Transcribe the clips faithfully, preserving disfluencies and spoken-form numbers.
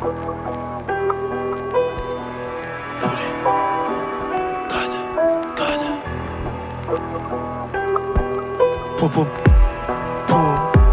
پوری گاده گاده پو پو پو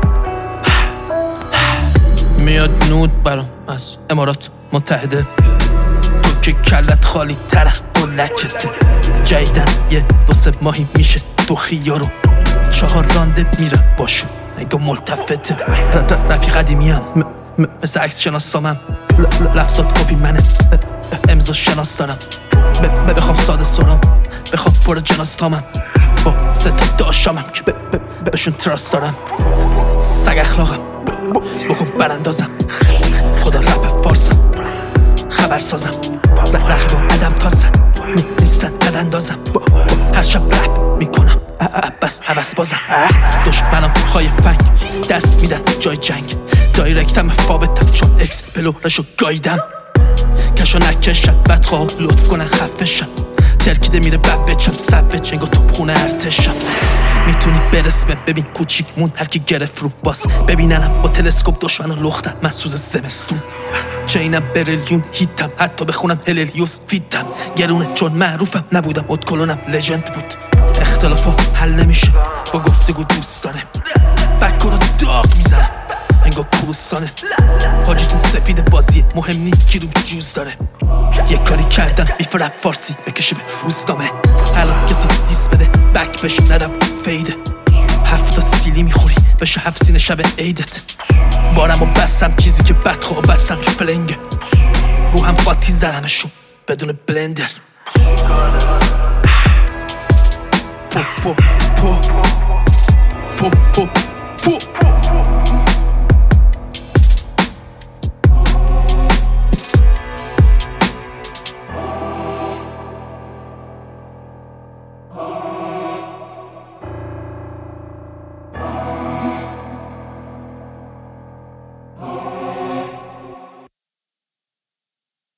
میاد نود برام از امارات متحده، تو که کلت خالی تره و لکته. جایدن یه دو سه ماهی میشه تو خیارو، چهار رانده میرم باشون نگاه ملتفته. رپی قدیمی هم مثل عکس شناسامم، لفظات کپی منه، امضا شناس دارم. بخوام ساده سرام، بخوام پر جناس تامم، با سه تا داشامم که بهشون تراست دارم. سگ اخلاقم بکن براندازم، خدا رپ فارسم خبر سازم. رقیب و عدم تازم نیستن قد اندازم، با هر شب رپ میکنم بس حوث بازم. دشمنم خواهی فنگ دست میدن جای جنگ، دایرکتم فابتم چون اکس پلورشو گایدم. کشو نکشم بدخواه لطف کنن خفشم، ترکیده میره بب بچم سوج انگا توب خونه ارتشم. میتونی برسمه ببین کوچیک مون هرکی گرفت رو باس، ببیننم با تلسکوپ دشمنو لختن من سوز زمستون. چینم بریلیون هیتم، حتی بخونم هلیلیوس فیتم. گرونه چون معروفم نبودم ادکلونم لجند بود. اختلافا حل نمیشه با گفتگو دوستانه، بکر رو داغ میزنم انگا کروسانه. حاجیتون سفید بازیه مهم نی کی رو جوز داره. یه کاری کردم بیف رپ فارسی بکشه به روزنامه. الان کسی دیس بده بک بش ندم فیده، هفتا سیلی میخوری بشه هفت سینه شب عیدت. بارم و بستم چیزی که بدخواه بستم که فلنگه، رو هم قاطی زدمشون بدون بلندر. پو پو پو پو پو پو